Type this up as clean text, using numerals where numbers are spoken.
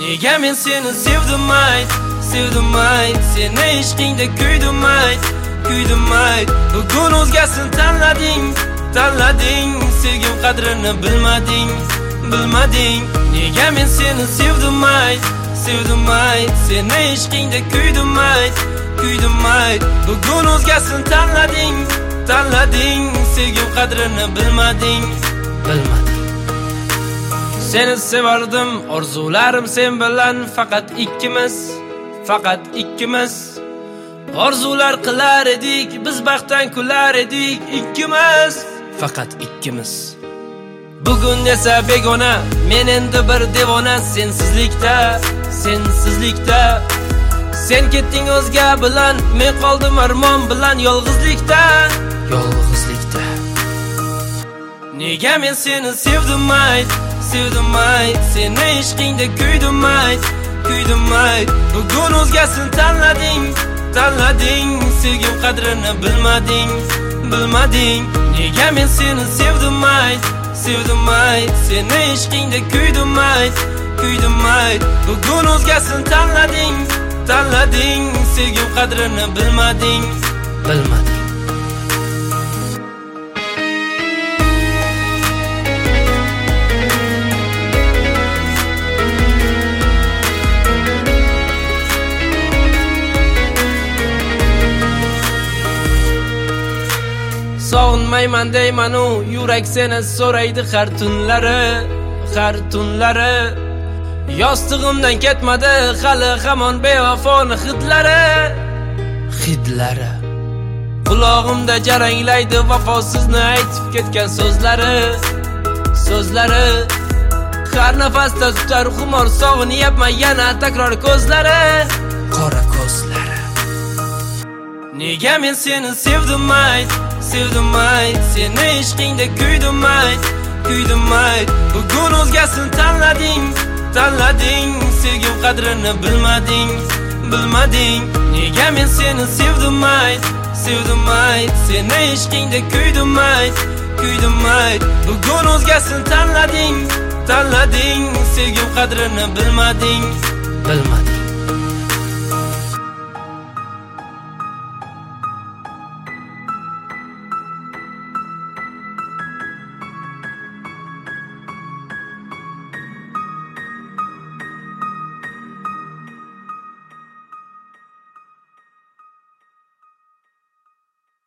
Nega men seni sevdim ayt, sevdim ayt, seni ishqingda kuydim ayt, kuydim ayt. Bugun o'zgasini tanlading, tanlading, sevgim qadrini bilmading, bilmading. Nega men seni sevdim ayt, sevdim ayt, seni ishqingda kuydim ayt, kuydim ayt. Bugun o'zgasini tanlading, tanlading, sevgim qadrini bilmading, bilmading. Seni sevardim, orzularim sen bilan faqat ikkimiz, faqat ikkimiz. Orzular qilar edik, biz baxtdan kular edik ikkimiz, faqat ikkimiz. Bugun esa begona, men endi bir devona sensizlikda, sensizlikda. Sen ketding o'zga bilan, men qoldim armon bilan yolg'izlikda, yolg'izlikda. Nega men seni sevdim ayt, sevdim ayt, seni ishqingda kuydim ayt, kuydim ayt. Bugun o'zgasini tanlading, tanlading, sevgim qadrini bilmading, bilmading. Nega men seni sevdim ayt, sevdim ayt, seni ishqingda kuydim ayt, kuydim ayt. Bugun o'zgasini tanlading, tanlading, sevgim qadrini bilmading, bilmading. Sog'inmayman deyman-u, yurak seni so'raydi har tunlari, har tunlari. Yostig'imdan ketmadi hali hamon bevafoni hidlari, hidlari. Qulog'imda jaranglaydi vafosizni aytib ketgan so'zlari, so'zlari. Har nafasda tutar xumor, sog'inyapman yana takror ko'zlari, qora ko'zlari. Nega men seni sevdim ayt, sevdim ayt, seni ishqingda kuydim ayt, kuydim ayt. Bugun o'zgasini tanlading, tanlading, sevgim qadrini bilmading, bilmading. Nega men seni sevdim ayt, sevdim ayt, seni ishqingda kuydim ayt, kuydim ayt. Bugun o'zgasini tanlading, tanlading, sevgim qadrini bilmading, bilmading.